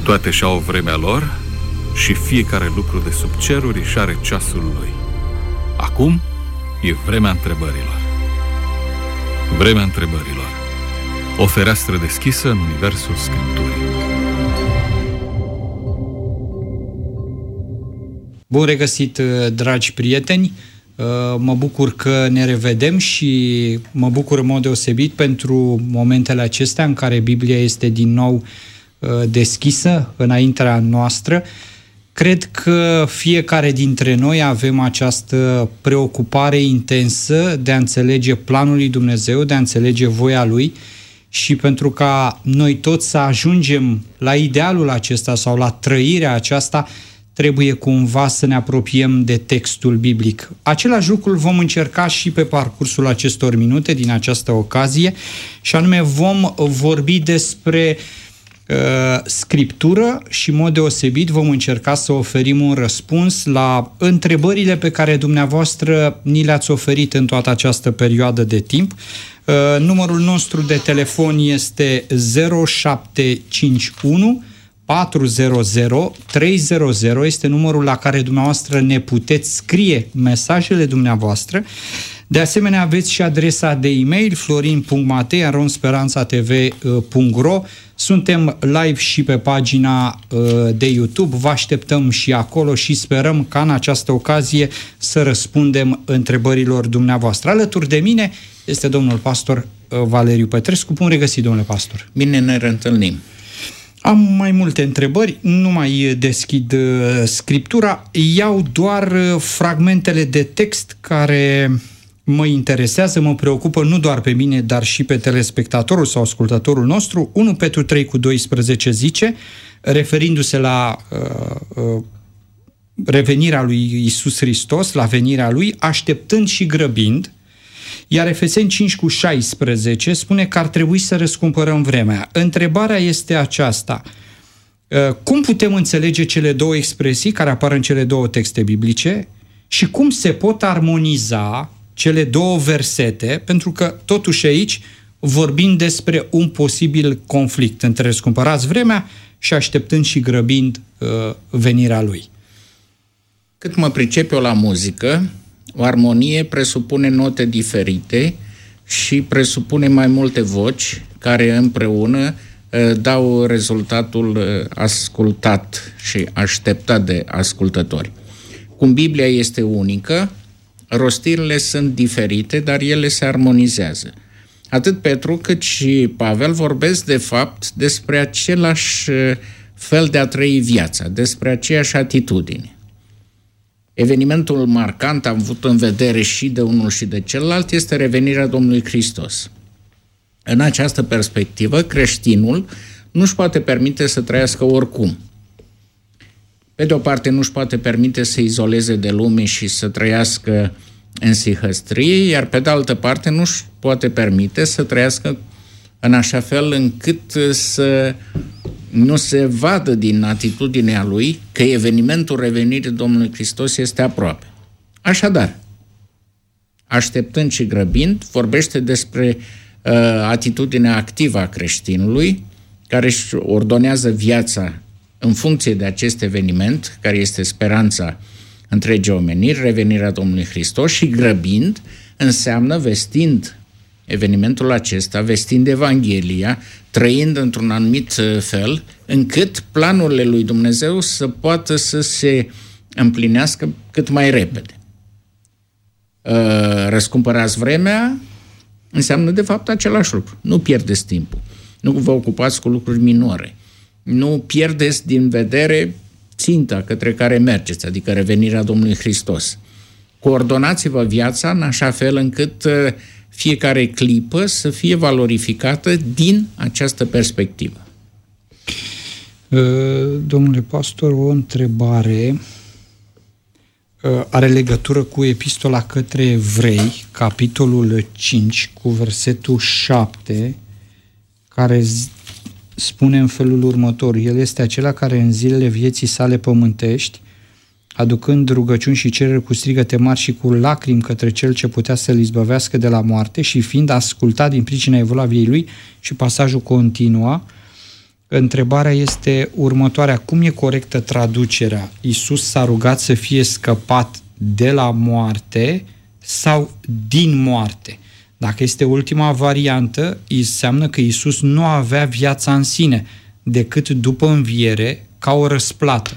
Toate și-au vremea lor și fiecare lucru de sub ceruri își are ceasul lui. Acum e vremea întrebărilor. Vremea întrebărilor. O fereastră deschisă în universul Scripturii. Bun regăsit, dragi prieteni! Mă bucur că ne revedem și mă bucur în mod deosebit pentru momentele acestea în care Biblia este din nou deschisă înaintea noastră. Cred că fiecare dintre noi avem această preocupare intensă de a înțelege planul lui Dumnezeu, de a înțelege voia Lui și pentru ca noi toți să ajungem la idealul acesta sau la trăirea aceasta, trebuie cumva să ne apropiem de textul biblic. Același lucru vom încerca și pe parcursul acestor minute din această ocazie și anume vom vorbi despre Scriptură și în mod deosebit vom încerca să oferim un răspuns la întrebările pe care dumneavoastră ni le-ați oferit în toată această perioadă de timp. Numărul nostru de telefon este 0751 400 300, este numărul la care dumneavoastră ne puteți scrie mesajele dumneavoastră. De asemenea, aveți și adresa de e-mail florin.matei@speranțatv.ro. Suntem live și pe pagina de YouTube, vă așteptăm și acolo și sperăm ca în această ocazie să răspundem întrebărilor dumneavoastră. Alături de mine este domnul pastor Valeriu Petrescu. Bun regăsit, domnule pastor! Bine ne reîntâlnim! Am mai multe întrebări, nu mai deschid Scriptura, iau doar fragmentele de text care mă interesează, mă preocupă nu doar pe mine, dar și pe telespectatorul sau ascultătorul nostru. 1 Petru 3:12 zice, referindu-se la revenirea lui Iisus Hristos, la venirea lui, așteptând și grăbind, iar Efeseni 5:16 spune că ar trebui să răscumpărăm vremea. Întrebarea este aceasta: cum putem înțelege cele două expresii care apar în cele două texte biblice și cum se pot armoniza cele două versete, pentru că totuși aici vorbim despre un posibil conflict între răscumpărați vremea și așteptând și grăbind venirea lui. Cât mă pricep eu la muzică, o armonie presupune note diferite și presupune mai multe voci care împreună dau rezultatul ascultat și așteptat de ascultători. Cum Biblia este unică, rostirile sunt diferite, dar ele se armonizează. Atât Petru cât și Pavel vorbesc de fapt despre același fel de a trăi viața, despre aceeași atitudine. Evenimentul marcant avut în vedere și de unul și de celălalt este revenirea Domnului Hristos. În această perspectivă, creștinul nu își poate permite să trăiască oricum. Pe de o parte, nu își poate permite să izoleze de lume și să trăiască în sihăstrie, iar pe de altă parte nu își poate permite să trăiască în așa fel încât să nu se vadă din atitudinea lui că evenimentul revenirii Domnului Hristos este aproape. Așadar, așteptând și grăbind, vorbește despre atitudinea activă a creștinului, care își ordonează viața în funcție de acest eveniment, care este speranța întregii omeniri, revenirea Domnului Hristos, și grăbind înseamnă vestind evenimentul acesta, vestind Evanghelia, trăind într-un anumit fel, încât planurile lui Dumnezeu să poată să se împlinească cât mai repede. Răscumpărați vremea înseamnă de fapt același lucru. Nu pierdeți timpul. Nu vă ocupați cu lucruri minore. Nu pierdeți din vedere ținta către care mergeți, adică revenirea Domnului Hristos. Coordonați-vă viața în așa fel încât fiecare clipă să fie valorificată din această perspectivă. Domnule pastor, o întrebare are legătură cu epistola către Evrei, capitolul 5, cu versetul 7, care spune în felul următor: El este acela care în zilele vieții sale pământești, aducând rugăciuni și cereri cu strigăte mari și cu lacrimi către Cel ce putea să-l izbăvească de la moarte, și fiind ascultat din pricina evlaviei lui, și pasajul continua, Întrebarea este următoarea. Cum e corectă traducerea? Iisus s-a rugat să fie scăpat de la moarte sau din moarte? Dacă este ultima variantă, înseamnă că Iisus nu avea viața în sine, decât după înviere, ca o răsplată.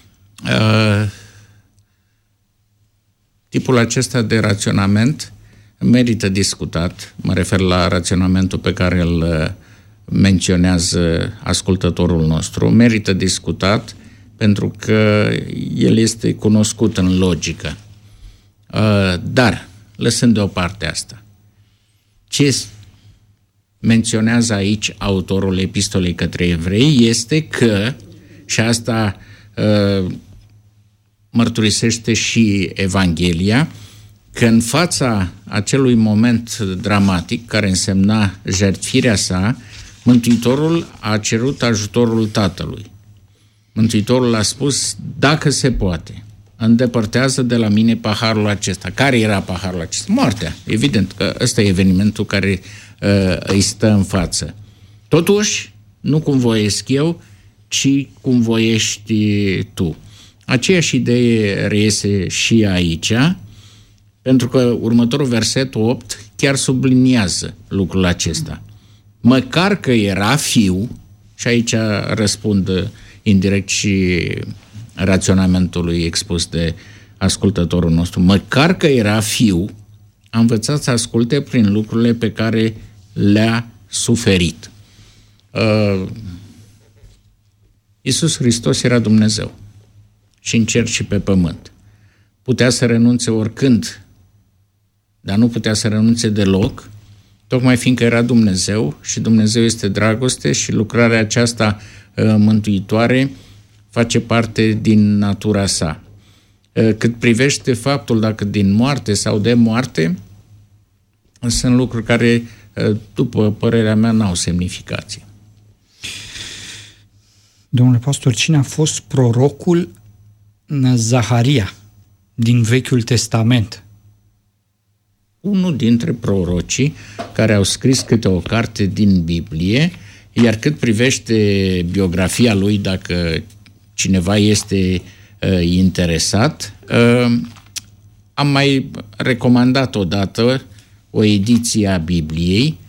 Tipul acesta de raționament merită discutat. Mă refer la raționamentul pe care îl menționează ascultătorul nostru. Merită discutat pentru că el este cunoscut în logică. Dar, lăsând deoparte asta, ce menționează aici autorul epistolei către evrei este că, și asta mărturisește și Evanghelia, că în fața acelui moment dramatic, care însemna jertfirea sa, Mântuitorul a cerut ajutorul Tatălui. Mântuitorul a spus, dacă se poate, îndepărtează de la mine paharul acesta. Care era paharul acesta? Moartea. Evident că ăsta e evenimentul care îi stă în față. Totuși, nu cum voiesc eu, ci cum voiești tu. Aceeași idee reiese și aici, pentru că următorul verset 8 chiar subliniază lucrul acesta. Măcar că era fiu, și aici răspund indirect și raționamentului expus de ascultătorul nostru, măcar că era fiu, a învățat să asculte prin lucrurile pe care le-a suferit. Iisus Hristos era Dumnezeu și în cer și pe pământ. Putea să renunțe oricând, dar nu putea să renunțe deloc, tocmai fiindcă era Dumnezeu și Dumnezeu este dragoste și lucrarea aceasta mântuitoare face parte din natura sa. Cât privește faptul dacă din moarte sau de moarte, sunt lucruri care, după părerea mea, n-au semnificație. Domnule pastor, cine a fost prorocul Zaharia din Vechiul Testament? Unul dintre prorocii care au scris câte o carte din Biblie, iar cât privește biografia lui, dacă cineva este interesat, am mai recomandat odată o ediție a Bibliei,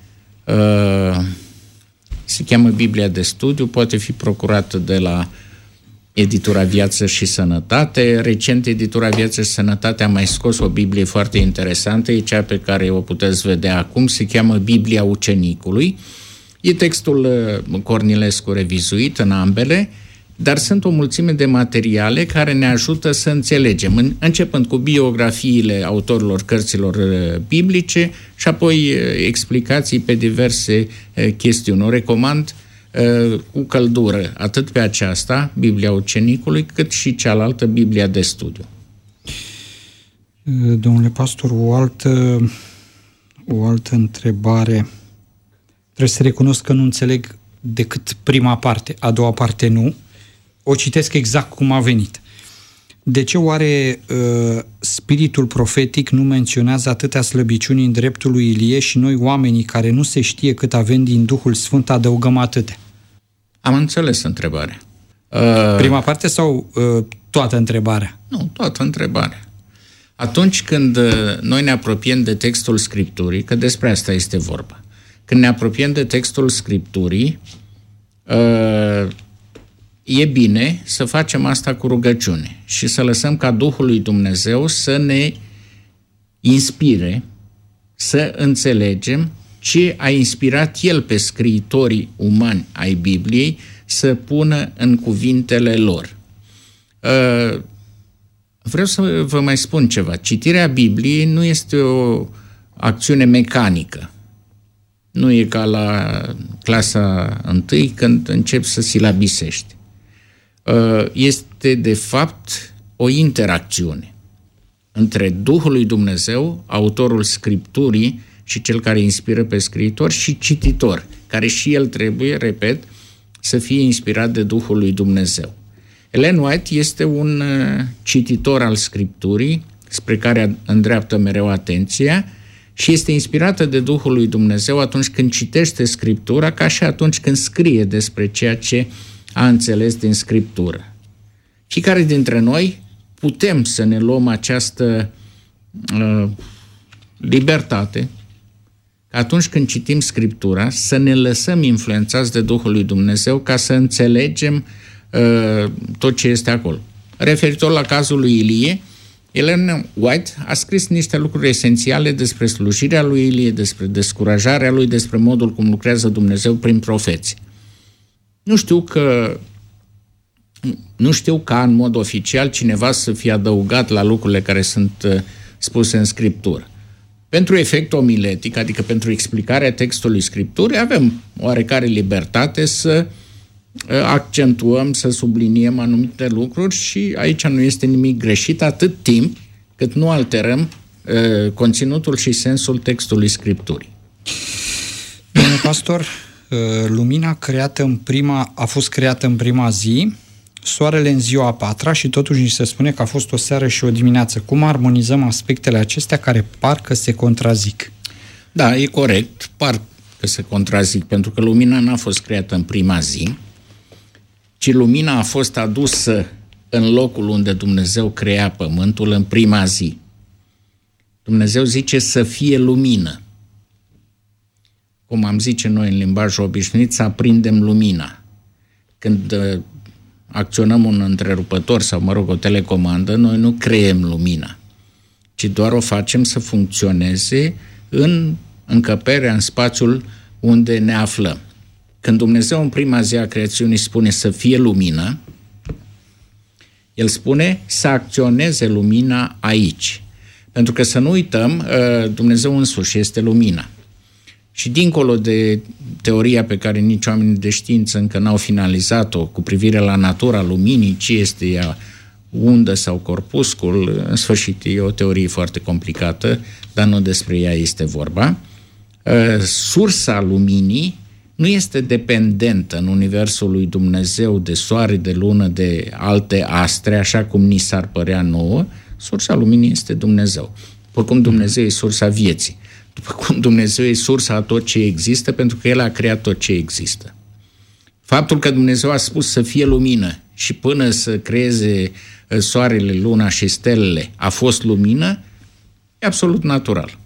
se cheamă Biblia de studiu, poate fi procurată de la Editura Viață și Sănătate. Recent, Editura Viață și Sănătate a mai scos o Biblie foarte interesantă, e cea pe care o puteți vedea acum, se cheamă Biblia Ucenicului. E textul Cornilescu revizuit în ambele, dar sunt o mulțime de materiale care ne ajută să înțelegem, începând cu biografiile autorilor cărților biblice și apoi explicații pe diverse chestiuni. O recomand cu căldură, atât pe aceasta, Biblia Ucenicului, cât și cealaltă, Biblia de studiu. Domnule pastor, o altă întrebare. Trebuie să recunosc că nu înțeleg decât prima parte, a doua parte nu. O citesc exact cum a venit. De ce oare spiritul profetic nu menționează atâtea slăbiciuni în dreptul lui Ilie și noi, oamenii care nu se știe cât avem din Duhul Sfânt, adăugăm atâtea? Am înțeles întrebarea. Prima parte sau toată întrebarea? Nu, toată întrebarea. Atunci când noi ne apropiem de textul Scripturii, că despre asta este vorba, când ne apropiem de textul Scripturii, e bine să facem asta cu rugăciune și să lăsăm ca Duhul lui Dumnezeu să ne inspire, să înțelegem ce a inspirat El pe scriitorii umani ai Bibliei să pună în cuvintele lor. Vreau să vă mai spun ceva. Citirea Bibliei nu este o acțiune mecanică. Nu e ca la clasa 1 când începi să silabisești. Este, de fapt, o interacțiune între Duhul lui Dumnezeu, autorul Scripturii și cel care inspiră pe scriitor și cititor, care și el trebuie, repet, să fie inspirat de Duhul lui Dumnezeu. Ellen White este un cititor al Scripturii, spre care îndreaptă mereu atenția și este inspirată de Duhul lui Dumnezeu atunci când citește Scriptura, ca și atunci când scrie despre ceea ce a înțeles din Scriptură. Fiecare dintre noi putem să ne luăm această libertate, atunci când citim Scriptura, să ne lăsăm influențați de Duhul lui Dumnezeu ca să înțelegem tot ce este acolo. Referitor la cazul lui Ilie, Ellen White a scris niște lucruri esențiale despre slujirea lui Ilie, despre descurajarea lui, despre modul cum lucrează Dumnezeu prin profeți. Nu știu ca în mod oficial cineva să fie adăugat la lucrurile care sunt spuse în Scriptură. Pentru efect omiletic, adică pentru explicarea textului Scripturii, avem oarecare libertate să accentuăm, să subliniem anumite lucruri și aici nu este nimic greșit atât timp cât nu alterăm conținutul și sensul textului Scripturii. Domnule pastor, lumina a fost creată în prima zi, soarele în ziua a patra și totuși ni se spune că a fost o seară și o dimineață. Cum armonizăm aspectele acestea care parcă se contrazic? Da, e corect, parcă se contrazic, pentru că lumina n-a fost creată în prima zi, ci lumina a fost adusă în locul unde Dumnezeu crea pământul în prima zi. Dumnezeu zice să fie lumină. Cum am zice noi în limbajul obișnuit, să aprindem lumina. Când acționăm un întrerupător sau, o telecomandă, noi nu creăm lumina, ci doar o facem să funcționeze în încăperea, în spațiul unde ne aflăm. Când Dumnezeu în prima zi a creațiunii spune să fie lumină, El spune să acționeze lumina aici. Pentru că să nu uităm, Dumnezeu însuși este lumina. Și dincolo de teoria pe care nici oamenii de știință încă n-au finalizat-o cu privire la natura luminii, ce este ea, undă sau corpuscul, în sfârșit e o teorie foarte complicată, dar nu despre ea este vorba. Sursa luminii nu este dependentă în universul lui Dumnezeu de soare, de lună, de alte astre, așa cum ni s-ar părea nouă. Sursa luminii este Dumnezeu. Oricum Dumnezeu e sursa vieții. După cum Dumnezeu e sursa a tot ce există, pentru că El a creat tot ce există. Faptul că Dumnezeu a spus să fie lumină și până să creeze soarele, luna și stelele a fost lumină, e absolut natural.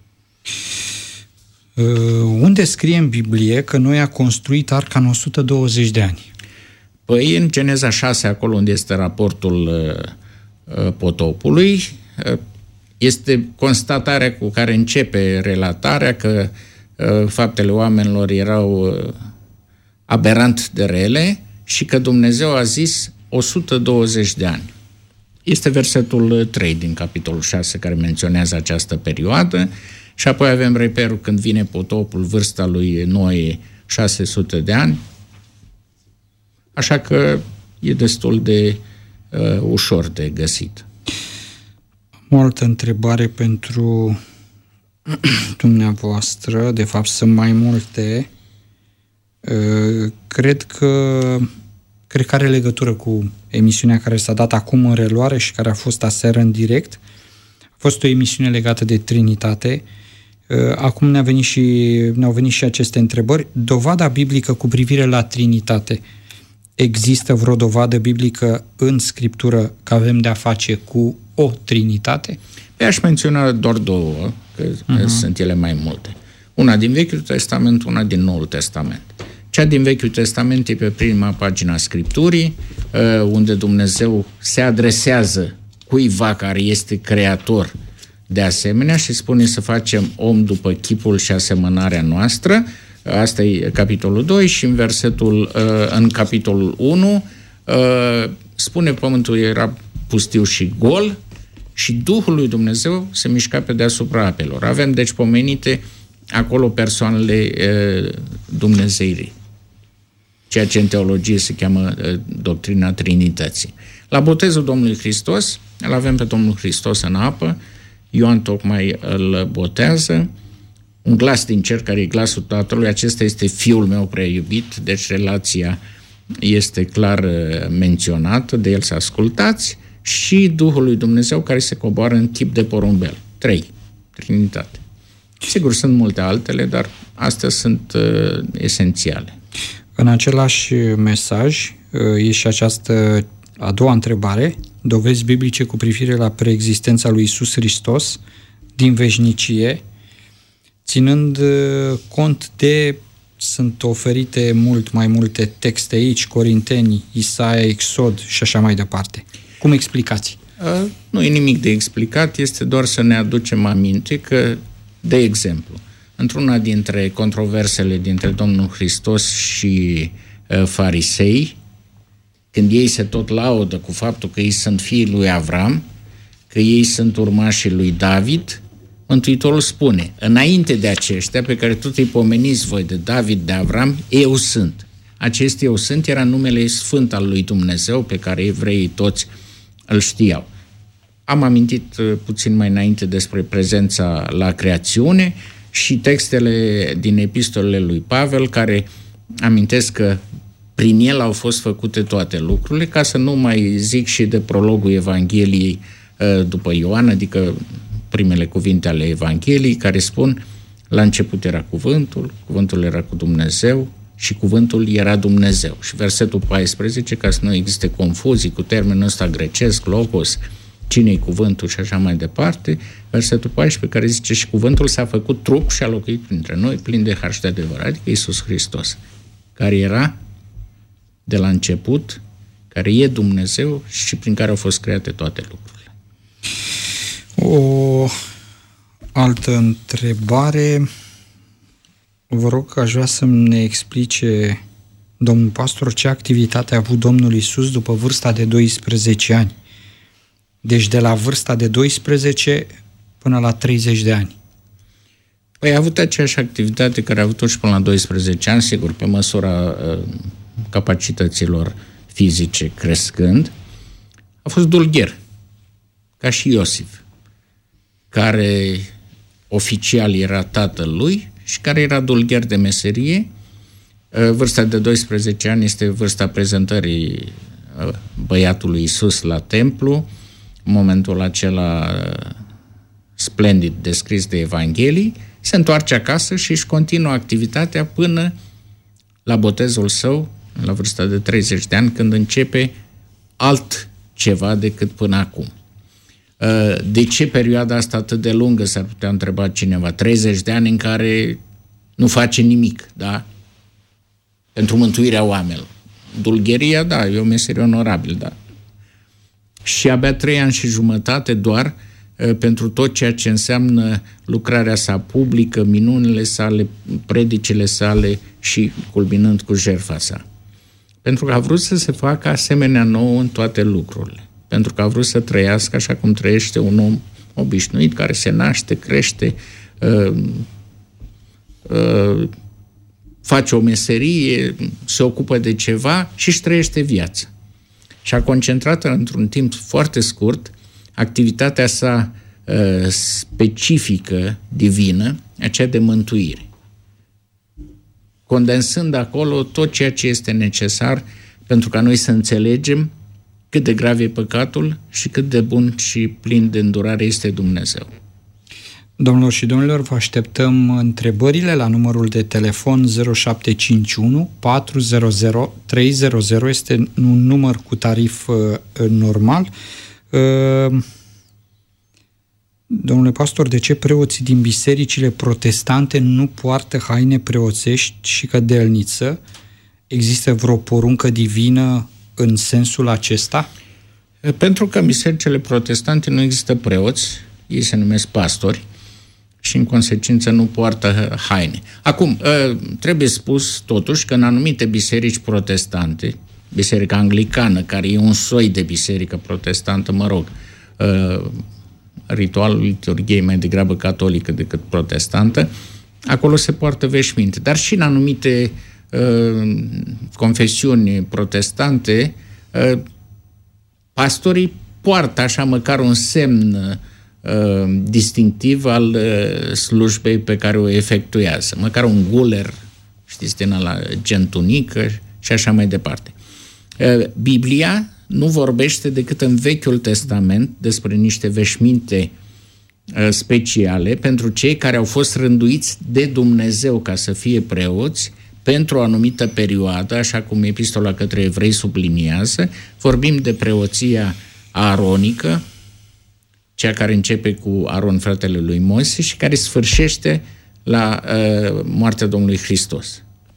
Unde scrie în Biblie că Noe a construit arca în 120 de ani? Păi în Geneza 6, acolo unde este raportul potopului, este constatarea cu care începe relatarea că faptele oamenilor erau aberant de rele și că Dumnezeu a zis 120 de ani. Este versetul 3 din capitolul 6 care menționează această perioadă și apoi avem reperul când vine potopul, vârsta lui Noe 600 de ani, așa că e destul de ușor de găsit. O altă întrebare pentru dumneavoastră, de fapt sunt mai multe. Cred că are legătură cu emisiunea care s-a dat acum în reluare și care a fost aseară în direct. A fost o emisiune legată de Trinitate. Acum ne-au venit și aceste întrebări. Dovada biblică cu privire la Trinitate. Există vreo dovadă biblică în Scriptură că avem de-a face cu o Trinitate? Păi aș menționa doar două, că sunt ele mai multe. Una din Vechiul Testament, una din Noul Testament. Cea din Vechiul Testament e pe prima pagina Scripturii, unde Dumnezeu se adresează cuiva care este creator de asemenea și spune să facem om după chipul și asemănarea noastră. Asta e capitolul 2 și în capitolul 1 spune pământul era pustiu și gol și Duhul lui Dumnezeu se mișca pe deasupra apelor. Avem deci pomenite acolo persoanele dumnezeirii, ceea ce în teologie se cheamă doctrina Trinității. La botezul Domnului Hristos, îl avem pe Domnul Hristos în apă, Ioan tocmai îl botează, un glas din cer care e glasul Tatălui, acesta este Fiul meu prea iubit, deci relația este clar menționată, de el să ascultați, și Duhul lui Dumnezeu care se coboară în chip de porumbel. 3. Trinitate. Sigur, sunt multe altele, dar astea sunt esențiale. În același mesaj e și această a doua întrebare, dovezi biblice cu privire la preexistența lui Iisus Hristos din veșnicie, ținând cont de, sunt oferite mult mai multe texte aici, Corinteni, Isaia, Exod și așa mai departe. Cum explicați? Nu e nimic de explicat, este doar să ne aducem aminte că, de exemplu, într-una dintre controversele dintre Domnul Hristos și farisei, când ei se tot laudă cu faptul că ei sunt fiii lui Avram, că ei sunt urmașii lui David, Mântuitorul spune, înainte de aceștia pe care tot îi pomeniți voi de David, de Avram, eu sunt. Acest eu sunt era numele sfânt al lui Dumnezeu pe care evreii toți îl știau. Am amintit puțin mai înainte despre prezența la creațiune și textele din epistolele lui Pavel care amintesc că prin el au fost făcute toate lucrurile, ca să nu mai zic și de prologul Evangheliei după Ioan, adică primele cuvinte ale Evangheliei, care spun, la început era cuvântul, cuvântul era cu Dumnezeu și cuvântul era Dumnezeu. Și versetul 14, ca să nu existe confuzii cu termenul ăsta grecesc, logos, cine-i cuvântul și așa mai departe, versetul 14 care zice și cuvântul s-a făcut trup și a locuit printre noi, plin de har și de adevăr, adică Iisus Hristos, care era de la început, care e Dumnezeu și prin care au fost create toate lucrurile. O altă întrebare. Vă rog, aș vrea să-mi ne explice, domnul pastor, ce activitate a avut Domnul Iisus după vârsta de 12 ani. Deci de la vârsta de 12 până la 30 de ani. Păi a avut aceeași activitate care a avut-o și până la 12 ani, sigur, pe măsura capacităților fizice crescând. A fost dulgher, ca și Iosif, care oficial era tatăl lui și care era dulgher de meserie. Vârsta de 12 ani este vârsta prezentării băiatului Iisus la templu, momentul acela splendid descris de Evanghelii, se întoarce acasă și își continuă activitatea până la botezul său, la vârsta de 30 de ani, când începe altceva decât până acum. De ce perioada asta atât de lungă, s-ar putea întreba cineva? 30 de ani în care nu face nimic, da? Pentru mântuirea oamenilor. Dulgheria, da, e o meserie onorabilă, da. Și abia 3 ani și jumătate doar pentru tot ceea ce înseamnă lucrarea sa publică, minunile sale, predicile sale și culminând cu jertfa sa. Pentru că a vrut să se facă asemenea nouă în toate lucrurile. Pentru că a vrut să trăiască așa cum trăiește un om obișnuit care se naște, crește, face o meserie, se ocupă de ceva și își trăiește viața. Și a concentrat într-un timp foarte scurt activitatea sa specifică, divină, aceea de mântuire. Condensând acolo tot ceea ce este necesar pentru ca noi să înțelegem cât de grav e păcatul și cât de bun și plin de îndurare este Dumnezeu. Domnilor și domnilor, vă așteptăm întrebările la numărul de telefon 0751 400 300, este un număr cu tarif normal. Domnule pastor, de ce preoții din bisericile protestante nu poartă haine preoțești și cădelniță? Există vreo poruncă divină în sensul acesta? Pentru că în bisericile protestante nu există preoți, ei se numesc pastori și în consecință nu poartă haine. Acum, trebuie spus totuși că în anumite biserici protestante, biserica anglicană, care e un soi de biserică protestantă, mă rog, ritualul liturghiei mai degrabă catolică decât protestantă, acolo se poartă veșminte. Dar și în anumite confesiuni protestante, pastorii poartă așa măcar un semn distinctiv al slujbei pe care o efectuează. Măcar un guler, știți, din ăla gen tunică și așa mai departe. Biblia nu vorbește decât în Vechiul Testament despre niște veșminte speciale pentru cei care au fost rânduiți de Dumnezeu ca să fie preoți pentru o anumită perioadă, așa cum Epistola către Evrei subliniază. Vorbim de preoția aronică, cea care începe cu Aron, fratele lui Moise, și care sfârșește la moartea Domnului Hristos.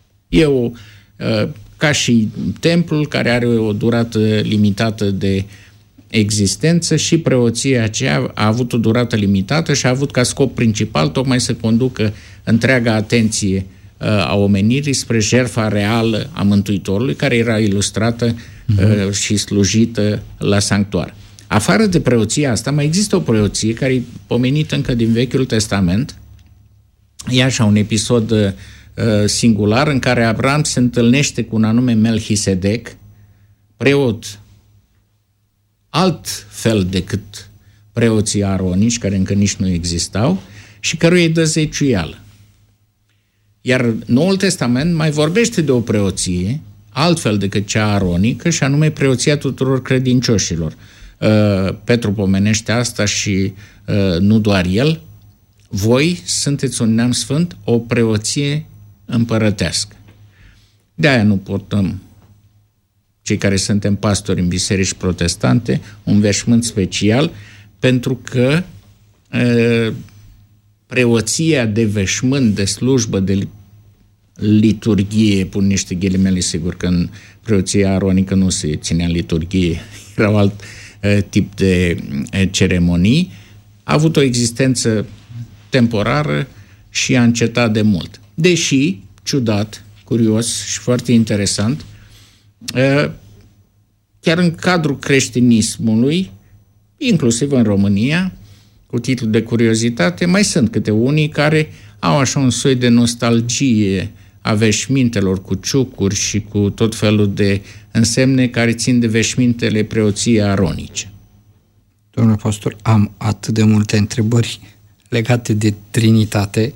Ca și templul, care are o durată limitată de existență, și preoția aceea a avut o durată limitată și a avut ca scop principal tocmai să conducă întreaga atenție a omenirii spre jertfa reală a Mântuitorului, care era ilustrată și slujită la sanctuar. Afară de preoția asta, mai există o preoție care e pomenită încă din Vechiul Testament. E așa un episod singular în care Avram se întâlnește cu un anume Melchisedec, preot alt fel decât preoții aronici, care încă nici nu existau, și căruia îi dă zeciuială. Iar Noul Testament mai vorbește de o preoție altfel decât cea aronică, și anume preoția tuturor credincioșilor. Petru pomenește asta și nu doar el. Voi sunteți un neam sfânt, o preoție împărătească. De-aia nu portăm, cei care suntem pastori în biserici protestante, un veșmânt special, pentru că preoția de veșmânt, de slujbă, de liturghie, pun niște ghilimele, sigur că în preoția aronică nu se ținea liturghie, erau alt tip de ceremonii, a avut o existență temporară și a încetat de mult. Deși, ciudat, curios și foarte interesant, chiar în cadrul creștinismului, inclusiv în România, cu titlu de curiozitate, mai sunt câte unii care au așa un soi de nostalgie a veșmintelor cu ciucuri și cu tot felul de însemne care țin de veșmintele preoției aronice. Domnule pastor, am atât de multe întrebări legate de Trinitate.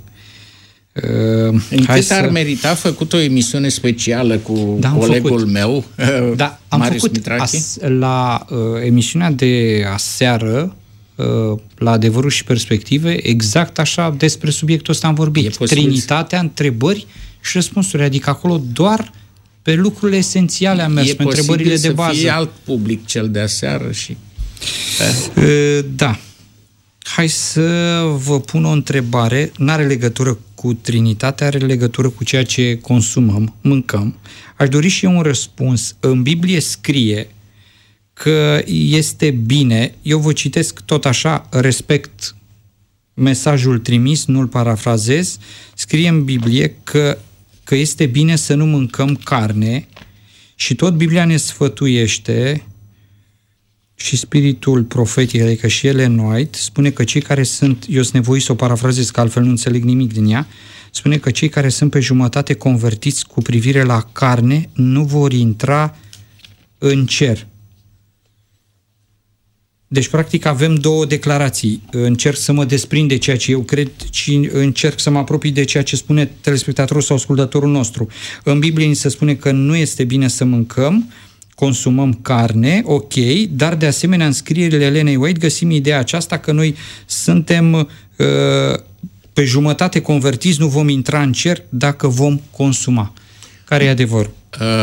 Încât ar merita făcut o emisiune specială cu colegul meu, am făcut la emisiunea de aseară, la Adevărul și Perspective, exact așa despre subiectul ăsta am vorbit. Trinitatea, întrebări și răspunsuri. Adică acolo doar pe lucrurile esențiale am mers, pe întrebările de bază. E posibil să fie alt public cel de aseară și... Da. Hai să vă pun o întrebare. N-are legătură cu Trinitatea, are legătură cu ceea ce consumăm, mâncăm. Aș dori și eu un răspuns. În Biblie scrie că este bine, eu vă citesc tot așa, respect mesajul trimis, nu-l parafrazez, scrie în Biblie că este bine să nu mâncăm carne și tot Biblia ne sfătuiește și spiritul profetic, adică și Ellen White, spune că cei care sunt, eu sunt nevoit să o parafrazez, că altfel nu înțeleg nimic din ea, spune că cei care sunt pe jumătate convertiți cu privire la carne nu vor intra în cer. Deci, practic, avem două declarații. Încerc să mă desprind de ceea ce eu cred și încerc să mă apropii de ceea ce spune telespectatorul sau ascultătorul nostru. În Biblie ni se spune că nu este bine să mâncăm, consumăm carne, ok, dar de asemenea în scrierile Ellenei White găsim ideea aceasta că noi suntem pe jumătate convertiți, nu vom intra în cer dacă vom consuma. Care e adevărul?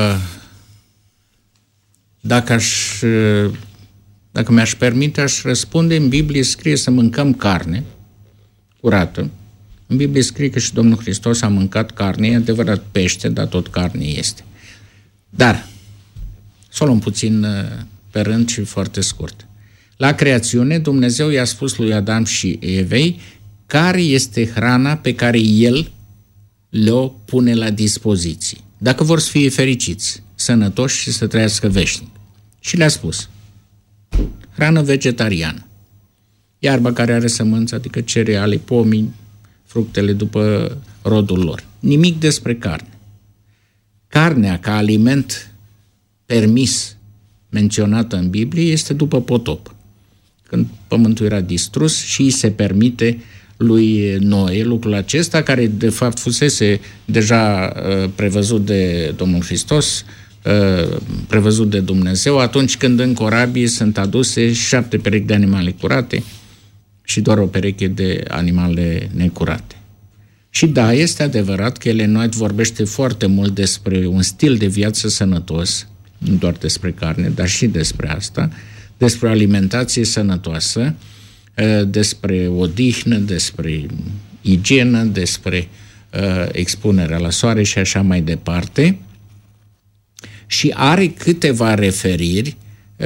Dacă mi-aș permite, aș răspunde, în Biblie scrie să mâncăm carne curată. În Biblie scrie că și Domnul Hristos a mâncat carne, e adevărat pește, dar tot carne este. Dar, să o luăm puțin pe rând și foarte scurt. La creațiune, Dumnezeu i-a spus lui Adam și Evei care este hrana pe care El le-o pune la dispoziție. Dacă vor să fie fericiți, sănătoși și să trăiască veșnic. Și le-a spus: hrană vegetariană. Iarba care are sămânță, adică cereale, pomii, fructele după rodul lor. Nimic despre carne. Carnea ca aliment permis menționată în Biblie este după potop, când pământul era distrus și îi se permite lui Noe lucrul acesta, care de fapt fusese deja prevăzut de Domnul Hristos, prevăzut de Dumnezeu, atunci când în corabii sunt aduse 7 perechi de animale curate și doar o pereche de animale necurate. Și da, este adevărat că Ellen White vorbește foarte mult despre un stil de viață sănătos, nu doar despre carne, dar și despre asta, despre alimentație sănătoasă, despre odihnă, despre igienă, despre expunerea la soare și așa mai departe. Și are câteva referiri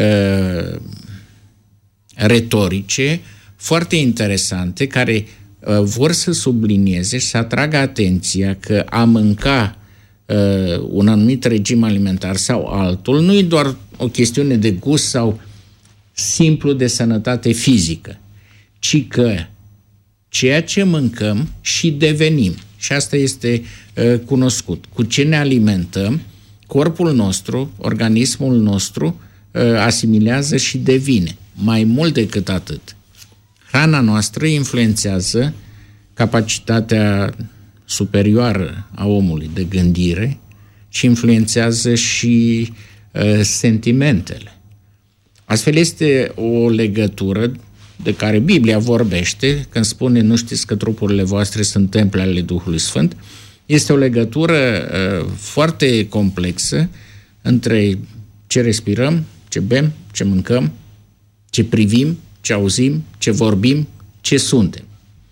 retorice foarte interesante care vor să sublinieze și să atragă atenția că a mânca un anumit regim alimentar sau altul nu e doar o chestiune de gust sau simplu de sănătate fizică, ci că ceea ce mâncăm și devenim, și asta este cunoscut, cu ce ne alimentăm, corpul nostru, organismul nostru asimilează și devine. Mai mult decât atât, hrana noastră influențează capacitatea superioară a omului de gândire și influențează și sentimentele. Astfel este o legătură de care Biblia vorbește când spune nu știți că trupurile voastre sunt temple ale Duhului Sfânt. Este o legătură foarte complexă între ce respirăm, ce bem, ce mâncăm, ce privim, ce auzim, ce vorbim, ce suntem.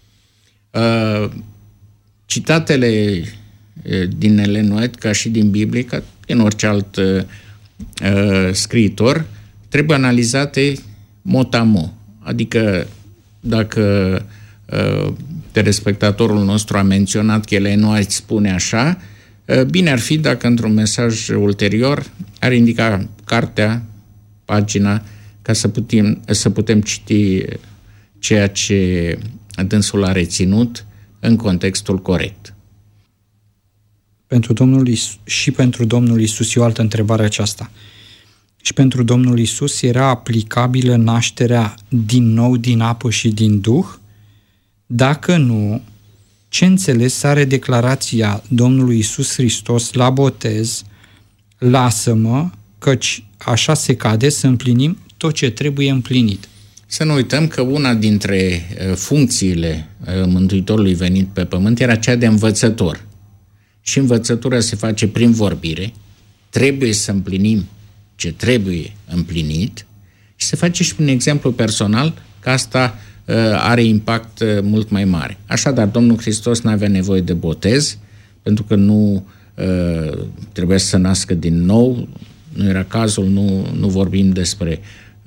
Citatele din Ellen White, ca și din Biblie, ca din orice alt scriitor, trebuie analizate mot-a-mot. Adică dacă telespectatorul nostru a menționat că Ellen White spune așa, bine ar fi dacă într-un mesaj ulterior ar indica cartea, pagina, ca să putem citi ceea ce dânsul a reținut în contextul corect. Pentru Domnul Iisus e o altă întrebare aceasta. Și pentru Domnul Iisus era aplicabilă nașterea din nou din apă și din Duh? Dacă nu, ce înțeles are declarația Domnului Iisus Hristos la botez: lasă-mă, căci așa se cade să împlinim tot ce trebuie împlinit? Să nu uităm că una dintre funcțiile Mântuitorului venit pe pământ era cea de învățător. Și învățătura se face prin vorbire, trebuie să împlinim ce trebuie împlinit și se face și prin exemplu personal, că asta are impact mult mai mare. Așadar, Domnul Hristos nu avea nevoie de botez, pentru că nu trebuia să se nască din nou, nu era cazul, nu vorbim despre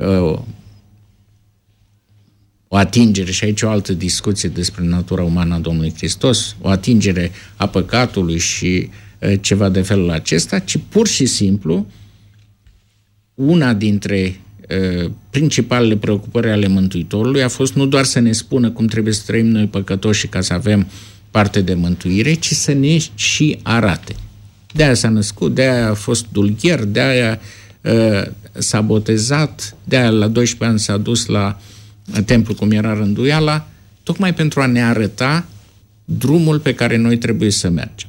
o atingere, și aici o altă discuție despre natura umană a Domnului Hristos, o atingere a păcatului și ceva de felul acesta, ci pur și simplu una dintre principalele preocupări ale Mântuitorului a fost nu doar să ne spună cum trebuie să trăim noi păcătoși ca să avem parte de mântuire, ci să ne și arate. De-aia s-a născut, de-aia a fost dulgher, de-aia s-a botezat, de-aia la 12 ani s-a dus la templu cum era rânduiala, tocmai pentru a ne arăta drumul pe care noi trebuie să mergem.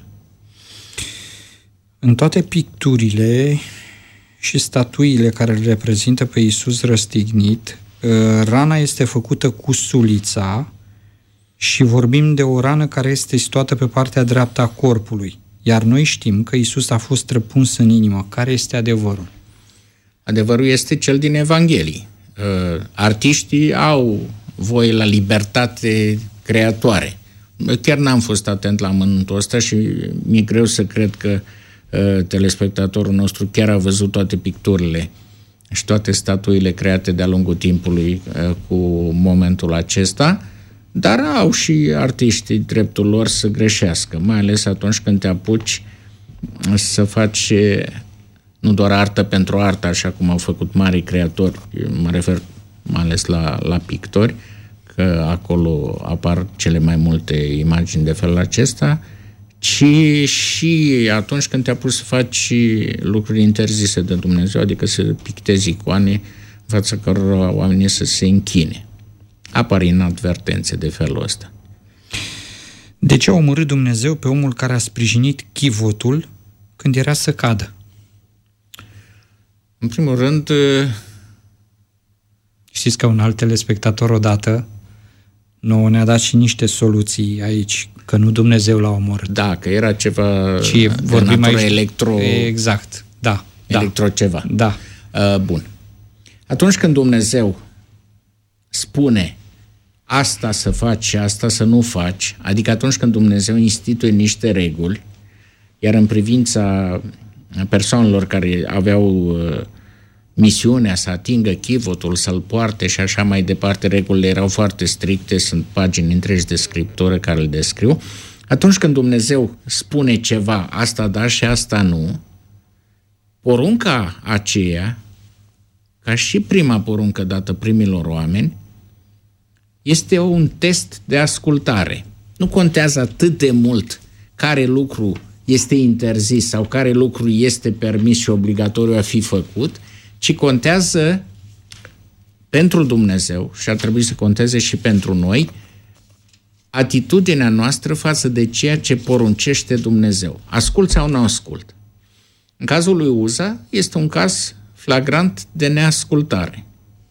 În toate picturile și statuile care îl reprezintă pe Iisus răstignit, rana este făcută cu sulița și vorbim de o rană care este situată pe partea dreaptă a corpului. Iar noi știm că Iisus a fost răpuns în inimă. Care este adevărul? Adevărul este cel din Evanghelii. Artiștii au voie la libertate creatoare. Chiar n-am fost atent la amănuntul ăsta și mi-e greu să cred că telespectatorul nostru chiar a văzut toate picturile și toate statuile create de-a lungul timpului cu momentul acesta, dar au și artiștii dreptul lor să greșească, mai ales atunci când te apuci să faci nu doar artă pentru artă, așa cum au făcut mari creatori, mă refer mai ales la pictori, că acolo apar cele mai multe imagini de felul acesta, ci și atunci când te apuci să faci lucruri interzise de Dumnezeu, adică să pictezi icoane în fața cărora oamenii să se închine. Apar inadvertențe de felul ăsta. De ce a omorât Dumnezeu pe omul care a sprijinit chivotul când era să cadă? În primul rând... Știți că un alt telespectator odată nouă ne-a dat și niște soluții aici, că nu Dumnezeu l-a omorât. Da, că era ceva și de natură electro... Exact, da. Electro ceva. Da. Bun. Atunci când Dumnezeu spune asta să faci și asta să nu faci, adică atunci când Dumnezeu instituie niște reguli, iar în privința persoanelor care aveau misiunea să atingă chivotul, să-l poarte și așa mai departe, regulile erau foarte stricte, sunt pagini întregi de scriptură care îl descriu. Atunci când Dumnezeu spune ceva, asta da și asta nu, porunca aceea, ca și prima poruncă dată primilor oameni, este un test de ascultare. Nu contează atât de mult care lucru este interzis sau care lucru este permis și obligatoriu a fi făcut, ci contează pentru Dumnezeu, și ar trebui să conteze și pentru noi, atitudinea noastră față de ceea ce poruncește Dumnezeu. Ascult sau nu ascult? În cazul lui Uza este un caz flagrant de neascultare.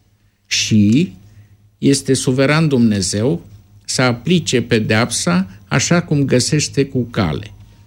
Și este suveran Dumnezeu să aplice pedeapsa așa cum găsește cu cale.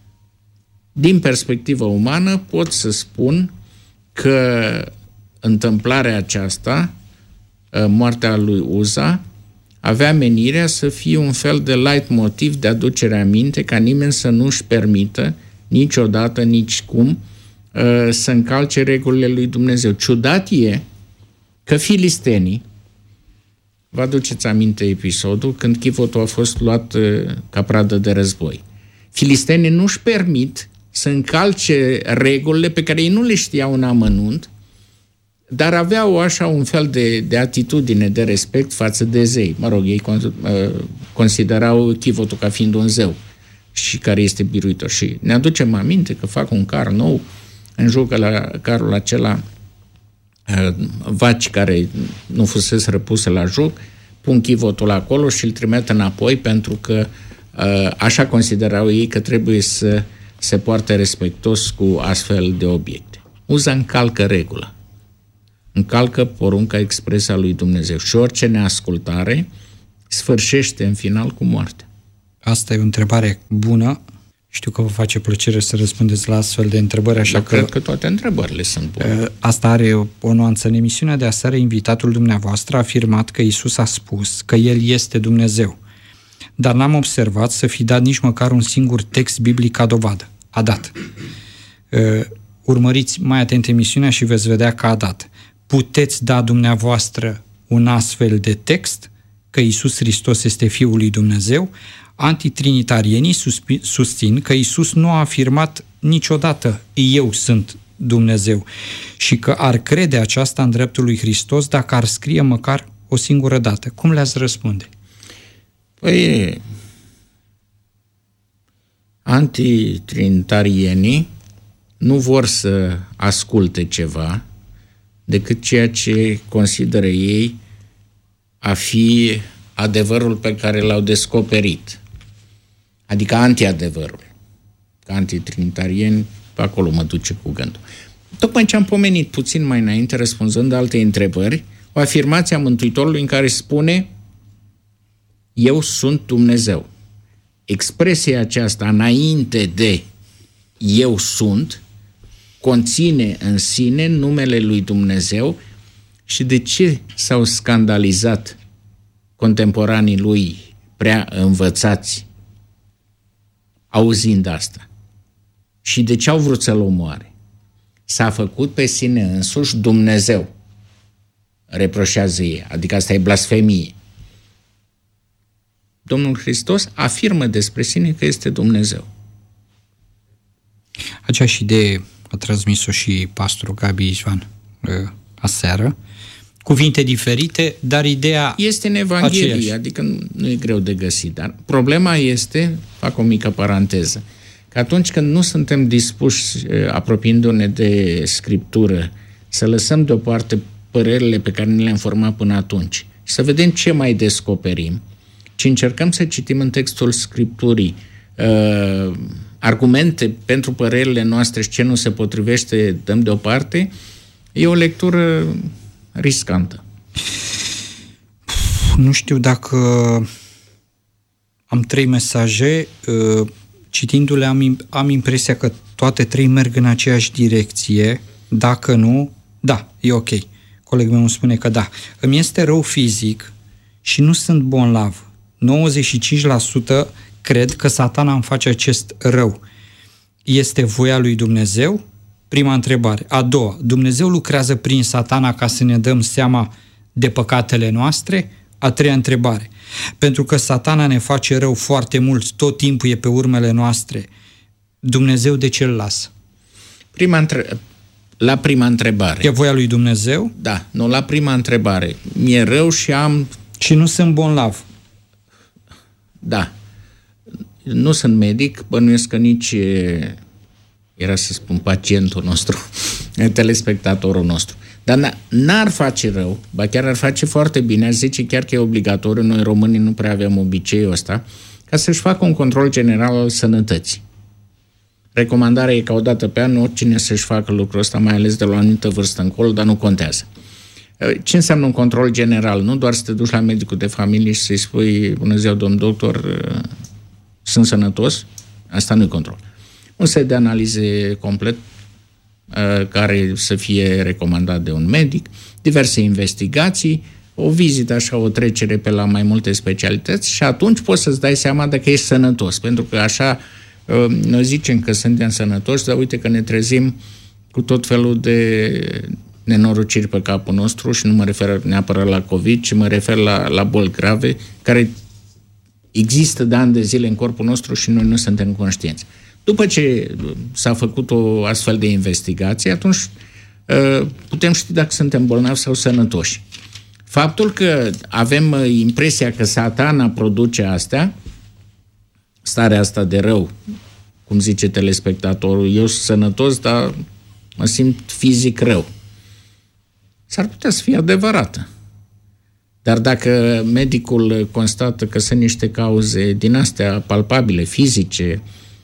Din perspectivă umană pot să spun că întâmplarea aceasta, moartea lui Uza, avea menirea să fie un fel de leitmotiv de aducere aminte ca nimeni să nu-și permită niciodată, nici cum, să încalce regulile lui Dumnezeu. Ciudat e că filistenii, vă aduceți aminte episodul când chivotul a fost luat ca pradă de război. Filistenii nu-și permit să încalce regulile pe care ei nu le știau în amănunt, dar aveau așa un fel de atitudine, de respect față de zei. Mă rog, ei considerau chivotul ca fiind un zeu și care este biruitor. Și ne aducem aminte că fac un car nou, înjurcă la carul acela vaci care nu fusese răpuse la joc, pun chivotul acolo și îl trimit înapoi pentru că așa considerau ei că trebuie să se poarte respectos cu astfel de obiecte. Uza încalcă regula. Încalcă porunca expresă a lui Dumnezeu și orice neascultare sfârșește în final cu moartea. Asta e o întrebare bună. Știu că vă face plăcere să răspundeți la astfel de întrebări, așa că... cred că toate întrebările sunt bune. Asta are o nuanță. În emisiunea de aseară, invitatul dumneavoastră a afirmat că Iisus a spus că El este Dumnezeu. Dar n-am observat să fi dat nici măcar un singur text biblic ca dovadă. A dat. Urmăriți mai atent emisiunea și veți vedea că a dat. Puteți da dumneavoastră un astfel de text că Iisus Hristos este Fiul lui Dumnezeu? Antitrinitarienii susțin că Iisus nu a afirmat niciodată eu sunt Dumnezeu și că ar crede aceasta în dreptul lui Hristos dacă ar scrie măcar o singură dată. Cum le-ați răspunde? Păi, antitrinitarienii nu vor să asculte ceva decât ceea ce consideră ei a fi adevărul pe care l-au descoperit. Adică antiadevărul. Ca antitrinitarieni, pe acolo mă duce cu gândul. Tocmai ce am pomenit puțin mai înainte, răspunzând alte întrebări, o afirmație a Mântuitorului în care spune eu sunt Dumnezeu. Expresia aceasta înainte de eu sunt conține în sine numele lui Dumnezeu. Și de ce s-au scandalizat contemporanii lui prea învățați auzind asta? Și de ce au vrut să-l omoare? S-a făcut pe sine însuși Dumnezeu, reproșează ei, adică asta e blasfemie. Domnul Hristos afirmă despre sine că este Dumnezeu. Aceeași idee a transmis-o și pastorul Gabi Ișvan aseară. Cuvinte diferite, dar ideea este în Evanghelie, aceeași. Adică nu e greu de găsit. Dar problema este, fac o mică paranteză, că atunci când nu suntem dispuși, apropiindu-ne de Scriptură, să lăsăm deoparte părerile pe care ne le-am format până atunci și să vedem ce mai descoperim, ci încercăm să citim în textul Scripturii argumente pentru părerile noastre și ce nu se potrivește dăm deoparte, e o lectură riscantă. Nu știu dacă Am 3 mesaje. Citindu-le am impresia că toate 3 merg în aceeași direcție. Dacă nu, da, e ok. Colegul meu îmi spune că da. Îmi este rău fizic și nu sunt bolnav. 95% cred că Satana îmi face acest rău. Este voia lui Dumnezeu? Prima întrebare. A doua, Dumnezeu lucrează prin Satana ca să ne dăm seama de păcatele noastre? A treia întrebare. Pentru că Satana ne face rău foarte mult, tot timpul e pe urmele noastre, Dumnezeu de ce îl lasă? La prima întrebare. E voia lui Dumnezeu? Da, nu, la prima întrebare. Mi-e rău și am... Și nu sunt bolnav. Da. Nu sunt medic, bănuiesc că nici, era să spun, pacientul nostru, telespectatorul nostru. Dar n-ar face rău, ba chiar ar face foarte bine, aș zice chiar că e obligatoriu, noi românii nu prea avem obiceiul ăsta, ca să-și facă un control general al sănătății. Recomandarea e ca o dată pe an oricine să-și facă lucrul ăsta, mai ales de la o anumită vârstă încolo, dar nu contează. Ce înseamnă un control general? Nu doar să te duci la medicul de familie și să-i spui, bună ziua, domn doctor, sunt sănătos? Asta nu e control. Un set de analize complet care să fie recomandat de un medic, diverse investigații, o vizită, așa, o trecere pe la mai multe specialități și atunci poți să-ți dai seama dacă ești sănătos. Pentru că așa noi zicem că suntem sănătoși, dar uite că ne trezim cu tot felul de nenorociri pe capul nostru și nu mă refer neapărat la COVID, ci mă refer la boli grave care există de ani de zile în corpul nostru și noi nu suntem conștienți. După ce s-a făcut o astfel de investigație, atunci putem ști dacă suntem bolnavi sau sănătoși. Faptul că avem impresia că Satana produce astea, starea asta de rău, cum zice telespectatorul, eu sunt sănătos, dar mă simt fizic rău. S-ar putea să fie adevărată. Dar dacă medicul constată că sunt niște cauze din astea palpabile, fizice,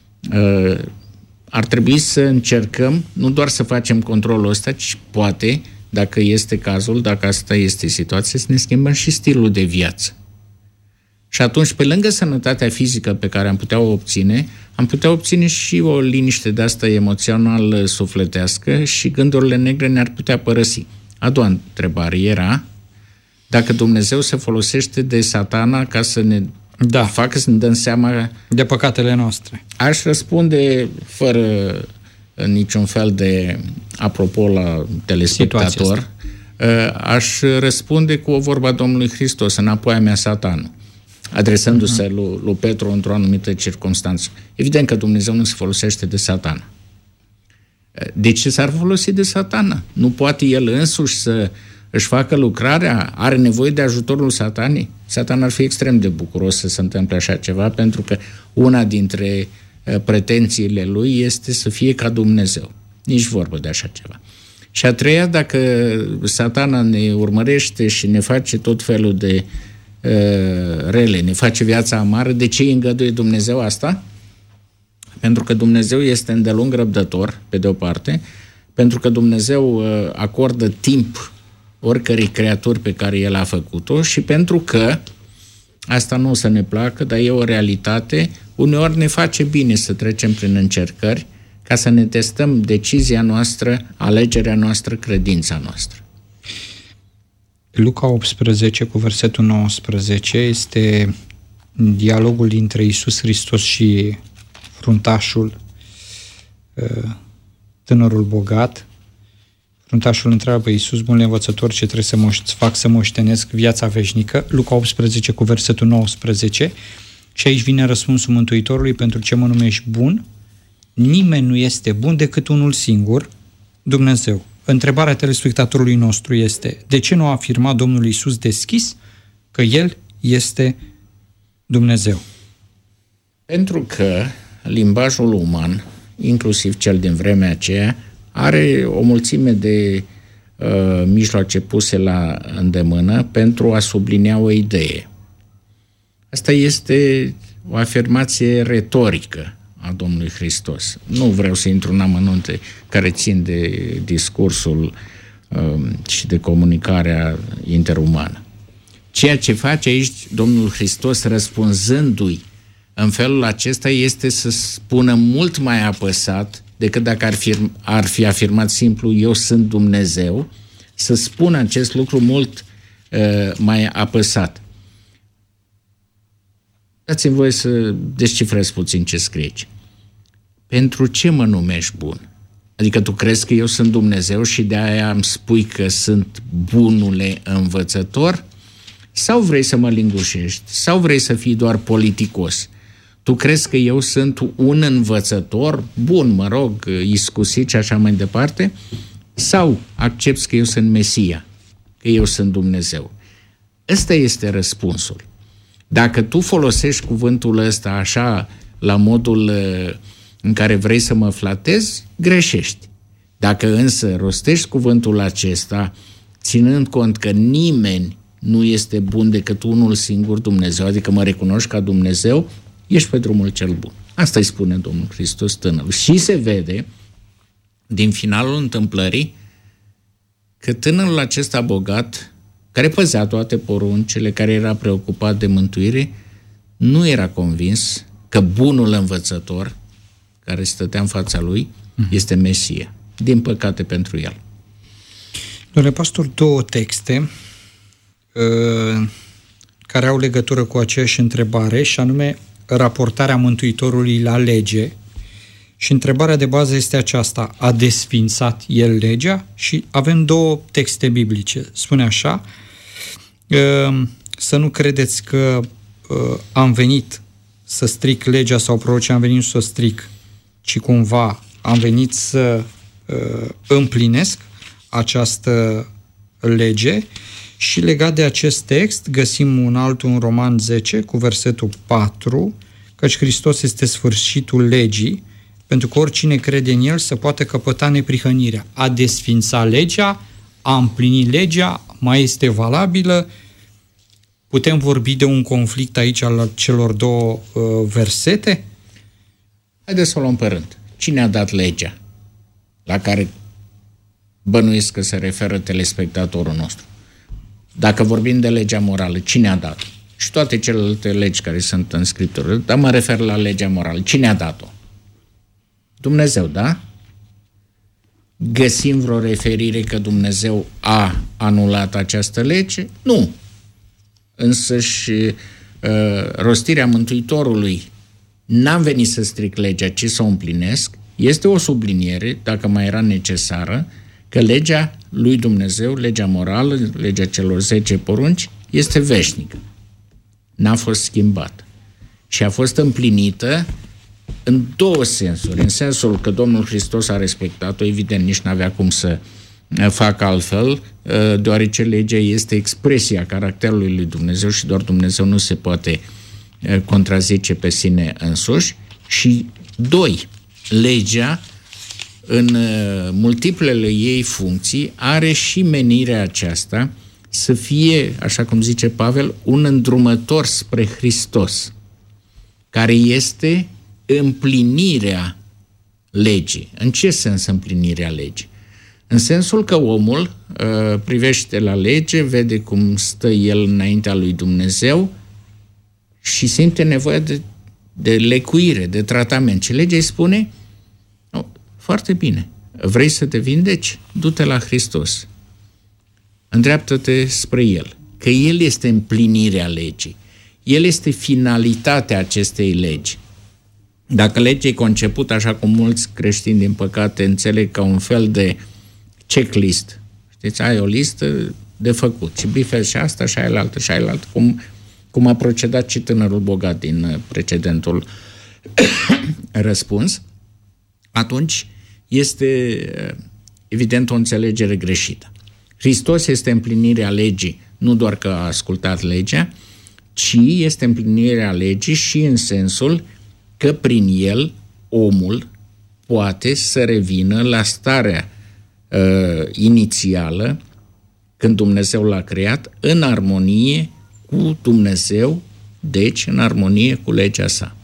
ar trebui să încercăm nu doar să facem controlul ăsta, ci poate, dacă este cazul, dacă asta este situația, să ne schimbăm și stilul de viață. Și atunci, pe lângă sănătatea fizică pe care am putea o obține, am putea obține și o liniște de asta emoțional sufletească și gândurile negre ne-ar putea părăsi. A doua întrebare era dacă Dumnezeu se folosește de Satana ca să ne facă să ne dăm seama de păcatele noastre. Aș răspunde fără niciun fel de apropo la telespectator, aș răspunde cu o vorba a Domnului Hristos, înapoi a mea, Satanul, adresându-se lui Petru într-o anumită circunstanță. Evident că Dumnezeu nu se folosește de Satana. De ce s-ar folosi de Satana? Nu poate el însuși să își facă lucrarea? Are nevoie de ajutorul Satanei? Satan ar fi extrem de bucuros să se întâmple așa ceva, pentru că una dintre pretențiile lui este să fie ca Dumnezeu. Nici vorbă de așa ceva. Și a treia, dacă Satana ne urmărește și ne face tot felul de rele, ne face viața amară, de ce îi îngăduie Dumnezeu asta? Pentru că Dumnezeu este îndelung răbdător, pe de o parte, pentru că Dumnezeu acordă timp oricărei creaturi pe care El a făcut-o și pentru că, asta nu o să ne placă, dar e o realitate, uneori ne face bine să trecem prin încercări ca să ne testăm decizia noastră, alegerea noastră, credința noastră. Luca 18 cu versetul 19 este dialogul dintre Iisus Hristos și fruntașul, tânărul bogat. Fruntașul întreabă pe Iisus, bunule învățător, ce trebuie să fac să moștenesc viața veșnică? Luca 18 cu versetul 19. Și aici vine răspunsul Mântuitorului, pentru ce mă numești bun? Nimeni nu este bun decât unul singur, Dumnezeu. Întrebarea telespectatorului nostru este, de ce nu a afirmat Domnul Iisus deschis că El este Dumnezeu? Pentru că limbajul uman, inclusiv cel din vremea aceea, are o mulțime de mijloace puse la îndemână pentru a sublinia o idee. Asta este o afirmație retorică a Domnului Hristos. Nu vreau să intru în amănunte care țin de discursul și de comunicarea interumană. Ceea ce face aici Domnul Hristos, răspunzându-i în felul acesta este să spună mult mai apăsat decât dacă ar fi afirmat simplu eu sunt Dumnezeu, să spună acest lucru mult mai apăsat. Dați-mi voie să descifrez puțin ce scrie aici. Pentru ce mă numești bun? Adică tu crezi că eu sunt Dumnezeu și de aia îmi spui că sunt bunule învățător? Sau vrei să mă lingușești? Sau vrei să fii doar politicos? Tu crezi că eu sunt un învățător bun, mă rog, iscusit și așa mai departe? Sau accepți că eu sunt Mesia, că eu sunt Dumnezeu? Ăsta este răspunsul. Dacă tu folosești cuvântul ăsta așa, la modul în care vrei să mă flatezi, greșești. Dacă însă rostești cuvântul acesta, ținând cont că nimeni nu este bun decât unul singur, Dumnezeu, adică mă recunoști ca Dumnezeu, ești pe drumul cel bun. Asta îi spune Domnul Hristos tânărul. Și se vede, din finalul întâmplării, că tânărul acesta bogat, care păzea toate poruncile, care era preocupat de mântuire, nu era convins că bunul învățător, care stătea în fața lui, este Mesia. Din păcate pentru el. Domnule pastor, două texte care au legătură cu aceeași întrebare, și anume raportarea Mântuitorului la lege. Și întrebarea de bază este aceasta: a desfințat el legea? Și avem două texte biblice. Spune așa: să nu credeți că am venit să stric legea sau prorocii, am venit să o stric, ci cumva am venit să împlinesc această lege. Și legat de acest text găsim un altul în Roman 10 cu versetul 4, căci Hristos este sfârșitul legii, pentru că oricine crede în El să poată căpăta neprihănirea. A desfința legea, a împlini legea, mai este valabilă. Putem vorbi de un conflict aici al celor două versete? Haideți să o luăm pe rând. Cine a dat legea la care bănuiesc că se referă telespectatorul nostru? Dacă vorbim de legea morală, cine a dat? Și toate celelalte legi care sunt în Scriptură, dar mă refer la legea morală. Cine a dat-o? Dumnezeu, da? Găsim vreo referire că Dumnezeu a anulat această lege? Nu. Însă și rostirea Mântuitorului, n-am venit să stric legea, ci să o împlinesc, este o subliniere, dacă mai era necesară, că legea lui Dumnezeu, legea morală, legea celor 10 porunci, este veșnică. N-a fost schimbată. Și a fost împlinită în două sensuri. În sensul că Domnul Hristos a respectat-o, evident, nici n-avea cum să facă altfel, deoarece legea este expresia caracterului lui Dumnezeu și doar Dumnezeu nu se poate contrazice pe sine însuși. Și doi, legea, în multiplele ei funcții, are și menirea aceasta să fie, așa cum zice Pavel, un îndrumător spre Hristos, care este împlinirea legii. În ce sens împlinirea legii? În sensul că omul privește la lege, vede cum stă el înaintea lui Dumnezeu și simte nevoia de lecuire, de tratament. Și legea îi spune: foarte bine, vrei să te vindeci? Du-te la Hristos. Îndreaptă-te spre El. Că El este împlinirea legii. El este finalitatea acestei legi. Dacă legea e concepută, așa cum mulți creștini, din păcate, înțeleg ca un fel de checklist. Știți, ai o listă de făcut. Și bifezi și asta, și ailaltă, și ailaltă. Cum a procedat și tânărul bogat din precedentul răspuns, atunci este evident o înțelegere greșită. Hristos este împlinirea legii, nu doar că a ascultat legea, ci este împlinirea legii și în sensul că prin el omul poate să revină la starea inițială, când Dumnezeu l-a creat, în armonie cu Dumnezeu, deci în armonie cu legea sa.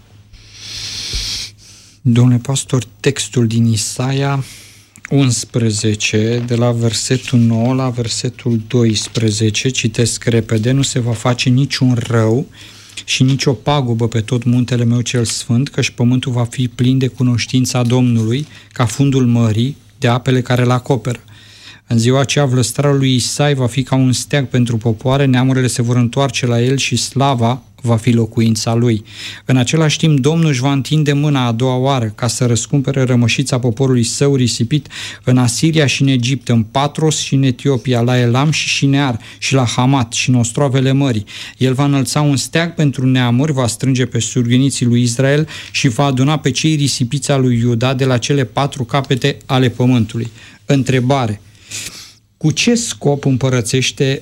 Domnule pastor, textul din Isaia 11, de la versetul 9 la versetul 12, citesc repede: nu se va face niciun rău și nicio pagubă pe tot muntele meu cel sfânt, căci pământul va fi plin de cunoștința Domnului, ca fundul mării, de apele care îl acoperă. În ziua aceea, vlăstrarul lui Isai va fi ca un steag pentru popoare, neamurile se vor întoarce la el și slava va fi locuința lui. În același timp, Domnul își va întinde mâna a doua oară ca să răscumpere rămășița poporului său risipit în Asiria și în Egipt, în Patros și în Etiopia, la Elam și Șinear și la Hamat și în ostroavele mării. El va înălța un steag pentru neamuri, va strânge pe surghiniții lui Israel și va aduna pe cei risipiți al lui Iuda de la cele 4 capete ale pământului. Întrebare: cu ce scop împărățește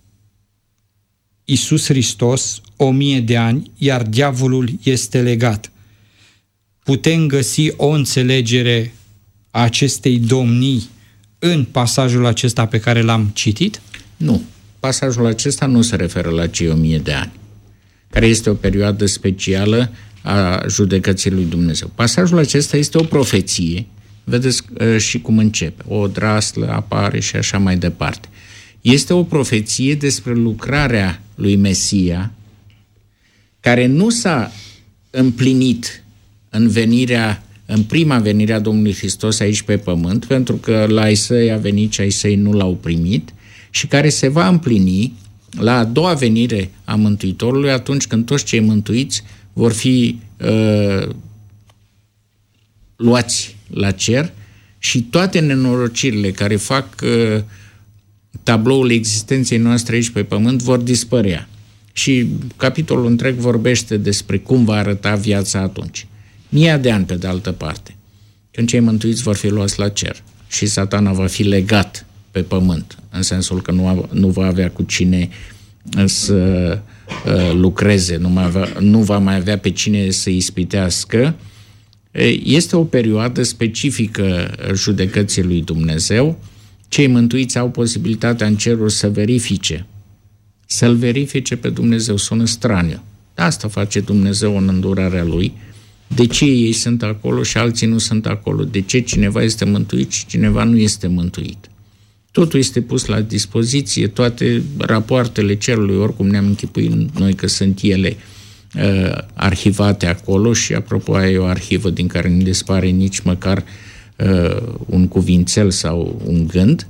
Iisus Hristos 1000 de ani, iar diavolul este legat? Putem găsi o înțelegere a acestei domnii în pasajul acesta pe care l-am citit? Nu. Pasajul acesta nu se referă la cei 1000 de ani, care este o perioadă specială a judecății lui Dumnezeu. Pasajul acesta este o profeție. Vedeți și cum începe. O draslă apare și așa mai departe. Este o profeție despre lucrarea lui Mesia, care nu s-a împlinit în prima venire a Domnului Hristos aici pe pământ, pentru că la ai săi a venit și ai săi nu l-au primit, și care se va împlini la a doua venire a Mântuitorului, atunci când toți cei mântuiți vor fi luați la cer și toate nenorocirile care fac tabloul existenței noastre aici pe pământ vor dispărea. Și capitolul întreg vorbește despre cum va arăta viața atunci. 1000 de ani, pe de altă parte, când cei mântuiți vor fi luați la cer și Satana va fi legat pe pământ, în sensul că nu va avea cu cine să lucreze, nu va mai avea pe cine să ispitească. Este o perioadă specifică judecății lui Dumnezeu. Cei mântuiți au posibilitatea în ceruri să-L verifice pe Dumnezeu. Sună straniu. Asta face Dumnezeu în îndurarea Lui. De ce ei sunt acolo și alții nu sunt acolo? De ce cineva este mântuit și cineva nu este mântuit? Totul este pus la dispoziție, toate rapoartele cerului, oricum ne-am închipuit noi că sunt ele arhivate acolo, și apropo, aia e o arhivă din care nu dispare nici măcar un cuvințel sau un gând.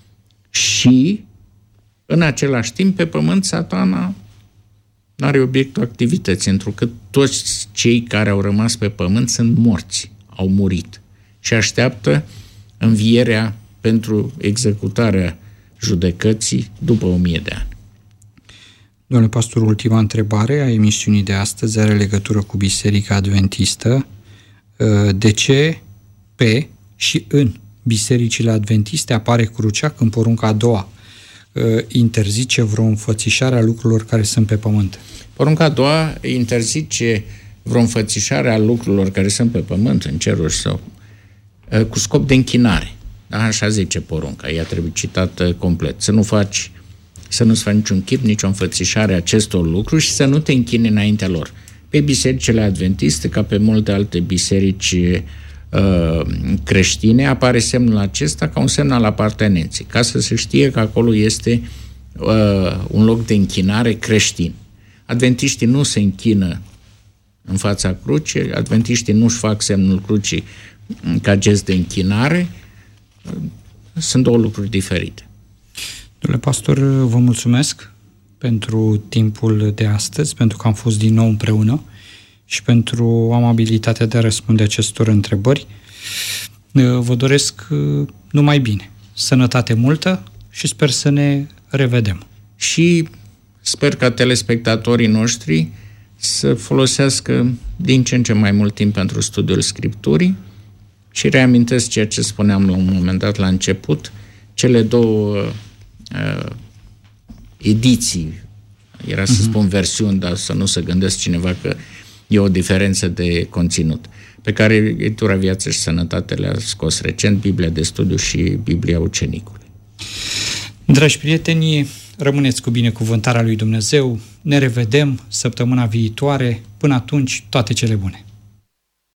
Și în același timp pe pământ Satana are obiectul activității, întrucât toți cei care au rămas pe pământ sunt morți, au murit și așteaptă învierea pentru executarea judecății după 1000 de ani. Domnule pastor, ultima întrebare a emisiunii de astăzi are legătură cu Biserica Adventistă. De ce pe și în bisericile adventiste apare crucea când porunca a doua interzice vreo înfățișare a lucrurilor care sunt pe pământ? Porunca a doua interzice vreo înfățișare a lucrurilor care sunt pe pământ, în ceruri sau cu scop de închinare. Da? Așa zice porunca, ea trebuie citată complet. Să nu-ți faci niciun chip, nicio înfățișare a acestor lucruri și să nu te închini înaintea lor. Pe bisericile adventiste, ca pe multe alte biserici creștine, apare semnul acesta ca un semn al apartenenței, ca să se știe că acolo este un loc de închinare creștin. Adventiștii nu se închină în fața crucii, adventiștii nu-și fac semnul crucii ca gest de închinare. Sunt două lucruri diferite. Domnule pastor, vă mulțumesc pentru timpul de astăzi, pentru că am fost din nou împreună și pentru amabilitatea de a răspunde acestor întrebări. Vă doresc numai bine, sănătate multă și sper să ne revedem. Și sper ca telespectatorii noștri să folosească din ce în ce mai mult timp pentru studiul Scripturii și reamintesc ceea ce spuneam la un moment dat la început, cele două ediții, era să spun versiuni, dar să nu se gândesc cineva că e o diferență de conținut, pe care Editura Viață și Sănătate le-a scos recent, Biblia de Studiu și Biblia Ucenicului. Dragi prieteni, rămâneți cu binecuvântarea lui Dumnezeu, ne revedem săptămâna viitoare, până atunci toate cele bune.